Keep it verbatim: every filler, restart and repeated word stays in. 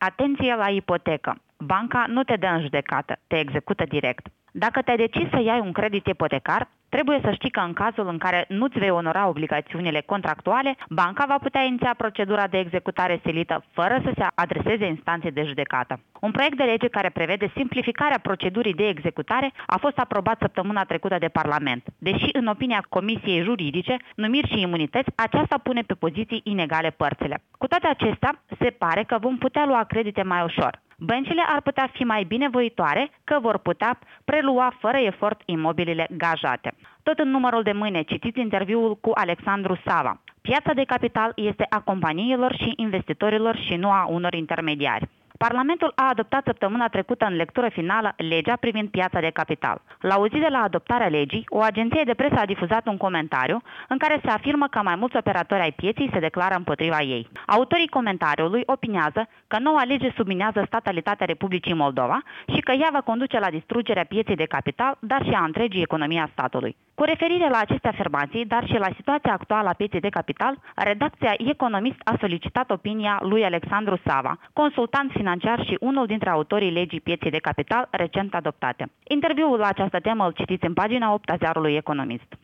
Atenție la ipotecă! Banca nu te dă în judecată, te execută direct. Dacă te-ai decis să iei un credit ipotecar, trebuie să știi că în cazul în care nu-ți vei onora obligațiunile contractuale, banca va putea iniția procedura de executare silită fără să se adreseze instanței de judecată. Un proiect de lege care prevede simplificarea procedurii de executare a fost aprobat săptămâna trecută de Parlament. Deși, în opinia Comisiei Juridice, numiri și imunități, aceasta pune pe poziții inegale părțile. Cu toate acestea, se pare că vom putea lua credite mai ușor. Băncile ar putea fi mai binevoitoare că vor putea prelua fără efort imobilile gajate. Tot în numărul de mâine citiți interviul cu Alexandru Sava. Piața de capital este a companiilor și investitorilor și nu a unor intermediari. Parlamentul a adoptat săptămâna trecută în lectură finală legea privind piața de capital. La o zi de la adoptarea legii, o agenție de presă a difuzat un comentariu în care se afirmă că mai mulți operatori ai pieței se declară împotriva ei. Autorii comentariului opinează că noua lege subminează statalitatea Republicii Moldova și că ea va conduce la distrugerea pieței de capital, dar și a întregii economii a statului. Cu referire la aceste afirmații, dar și la situația actuală a pieței de capital, redacția Economist a solicitat opinia lui Alexandru Sava, consultant financiar și unul dintre autorii legii pieței de capital recent adoptate. Interviul la această temă îl citiți în pagina opt a ziarului Economist.